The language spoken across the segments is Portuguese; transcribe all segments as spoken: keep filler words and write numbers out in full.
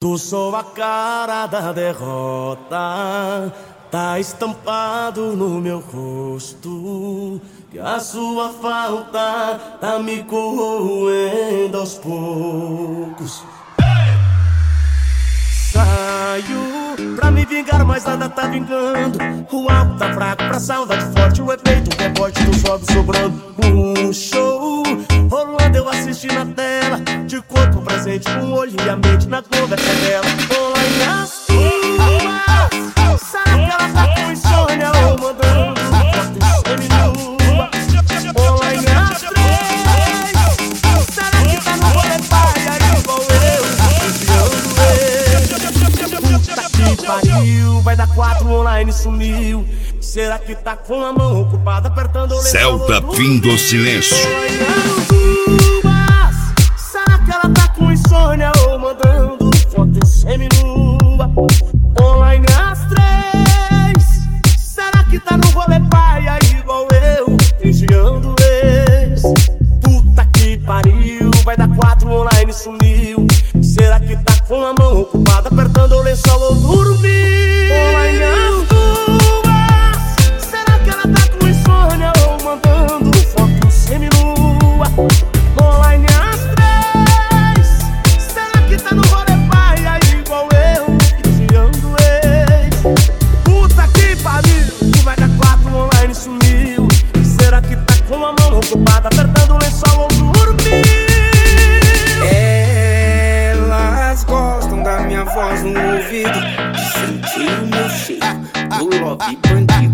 Tu sou a cara da derrota, tá estampado no meu rosto, que a sua falta tá me corroendo aos poucos. Saio pra me vingar, mas nada tá vingando. O álcool tá fraco pra saudade forte, o efeito rebote do sobe sobrando. Um show rolando, eu assisti na tela, de corpo presente, com o olho e a mente na conversa dela. Olha as tuas, será que ela tá com insônia ou mandando foto seminua? Olha as três, será que tá no rolê paia igual eu, desviando? Puta que pariu, vai dar quatro online, sumiu. Será que tá com a mão ocupada apertando o lençol? Celta fim do silêncio. Será que ela tá com insônia ou mandando foto seminua? Online as três, será que tá no rolê paia igual eu, desviando ex? Puta que pariu, vai dar quatro online, sumiu. Será que tá com a mão ocupada apertando o lençol ou dormiu? Online as duas, será que ela tá com insônia ou mandando foto seminua? Online as três, será que tá no rolê paia igual eu, desviando ex? Puta que pariu, vai dar quatro online, sumiu. Será que tá com a mão ocupada apertando o lençol ou dormiu? Elas gostam da minha voz no ouvido, de sentir o meu cheiro do love bandido.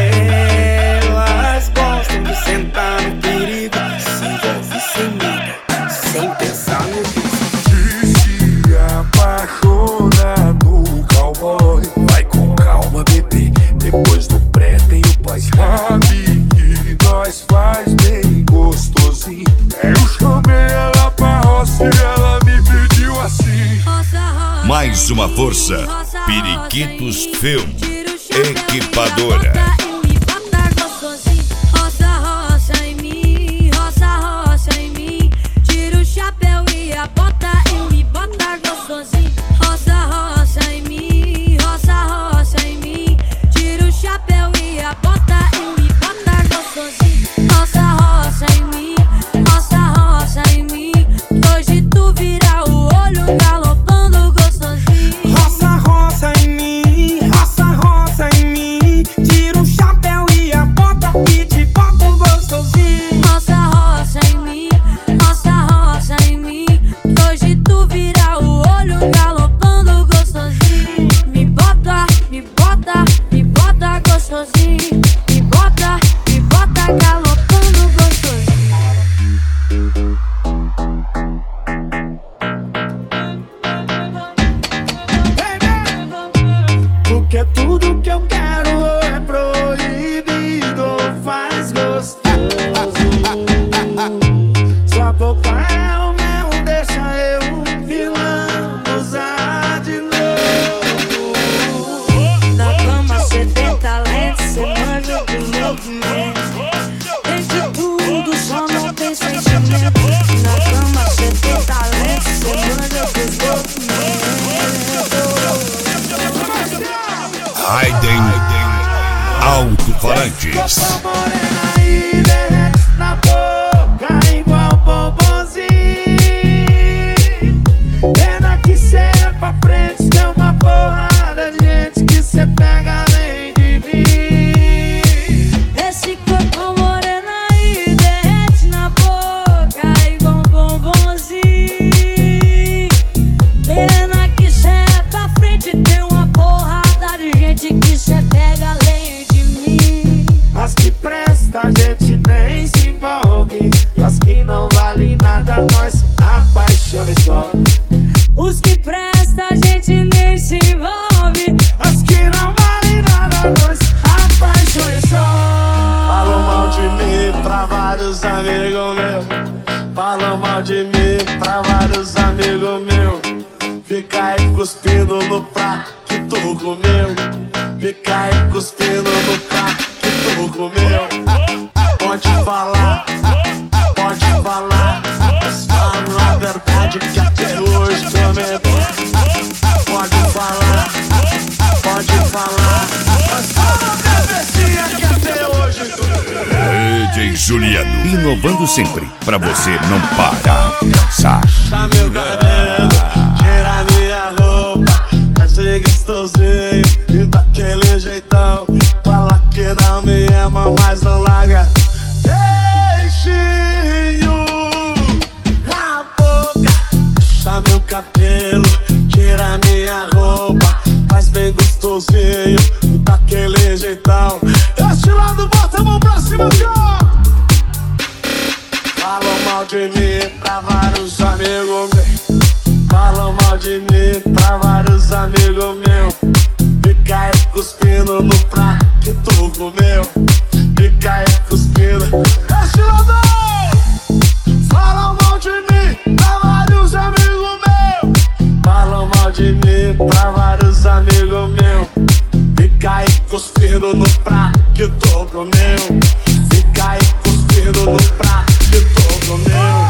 Elas gostam de sentar no perigo, se envolve sem medo, sem pensar no Diz que apaixona no cowboy. Vai com calma, bebê, depois do pré tem o pós. Sabe que nós faz bem gostosinho. Eu chamei ela pra roça e ela me pediu assim. Mais uma força, Periquitos Film, equipadora. Porque tudo que eu quero é proibido, faz gostoso. Sua boca é o mel, deixa eu vilão usar de novo. Na cama cê tem talento, cê manja do movimento. Tem de tudo, só não tem sentimento. Na cama cê tem talento, cê manja do movimento. Raiden Alto-Falantes. Morena e derrete na boca igual bombonzinho. Pena que cê é pra frente, tem uma porrada de gente que cê pega além de mim. Esse corpo morena e derrete na boca igual bombonzinho. Pena que cê é pra frente, tem uma porrada de gente que cê pega além de mim. As que presta a gente nem se envolve, e as que não valem nada nós apaixona só. Os que presta a gente nem se envolve, As que não valem nada nós apaixona só. Falam mal de mim pra vários amigos meus. Falam mal de mim pra vários amigos meus. Fica aí cuspindo no prato que tu comeu. Fica aí cuspindo no prato que tu comeu. Pode falar, pode falar, mas fala a verdade que até hoje prometo. Juliano, inovando sempre, pra você não parar de dançar. Puxa meu cabelo, tira minha roupa, vai ser gostosinho e daquele jeitão. Fala que não me ama, mas não larga beijinho na boca. Puxa meu cabelo, tira minha roupa, faz bem gostosinho daquele jeitão. Este lado, bota a mão pra cima, já. Falam mal de mim pra vários amigos meus. Falam mal de mim pra vários amigos meus. Fica aí cuspindo no prato que tu comeu. Fica aí cuspindo. Este lado. Falam mal de mim pra vários amigos meus. Falam mal de mim pra vários amigos meus. Fica aí cuspindo no prato que tu comeu. Fica aí cuspindo no prato que tu comeu.